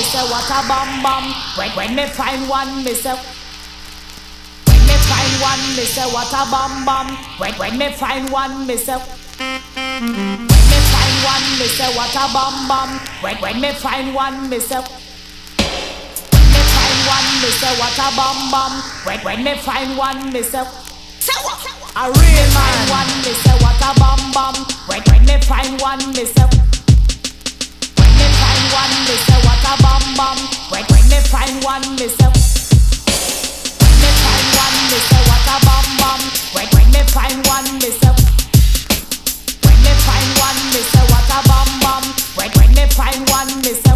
me say what a bam bam. When me find one, me say. When me find one, me say what a bam bam. When me find one, me say. When me find one, me say what a bam bam. When me find one, me say. When me find one, me say what a bam bam. When me find one, me say. A real man. One, me say what a bam bam. When me find one, me say. When me find one, me say what a bam bam. When me find one, me say. When me find one, me say what a bam bam. When me find one, me say. When me find one, me say what a bam bam. When me find one, me say.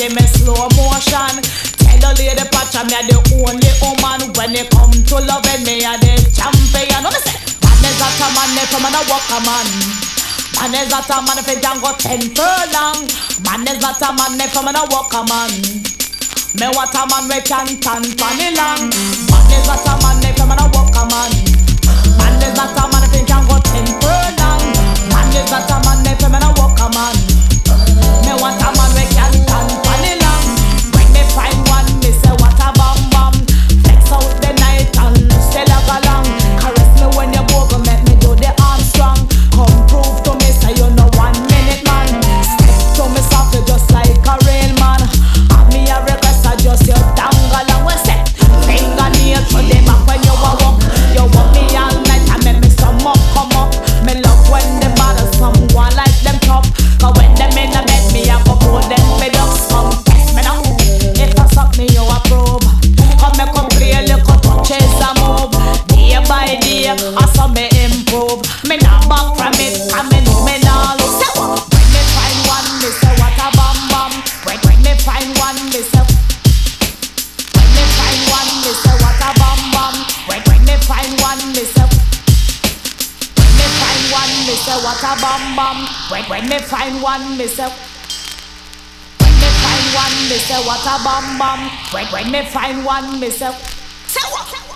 give me slow motion. Tell the lady Pacha me a the only woman. When it come to loving me a the champion. What me say? Man is not a man if I'm a walk a man. Man is not a man if he can go 10 furlong. Man is not a man if I'm a walk a man. Me what a man we can stand for me long. Man is not a man if I'm a walk a man. Man is not a man if he can go 10 furlong. Man is not a man if I'm a walk a man. Me what a man we can stand for me long. When me find one, me say what a bam bam. Flex out the night and still a go long. Caress me when you go, go make me do the Armstrong. Come prove to me say you know 1 minute man. Step to me softly just like a real man. Have me a request, I just you dangle and we say fingernail to the back when you a walk. You want me all night and make me stomach come up. Me love when the bottle someone like them top. Cause when them in the bed me a go hold them me ducks. Come test me now. If I suck me you approve. Come make up play little touches a move. Day by day I saw me improve. Me not back from it and me know me not lose. Say what? When me find one me say what a bam bam. When me find one me say. When me find one me say what a bam bam. When me find one me say. When me find one me say what a bam bam. When me find one me say. When me find one me say what a bam bam. When me find one me say. Say what?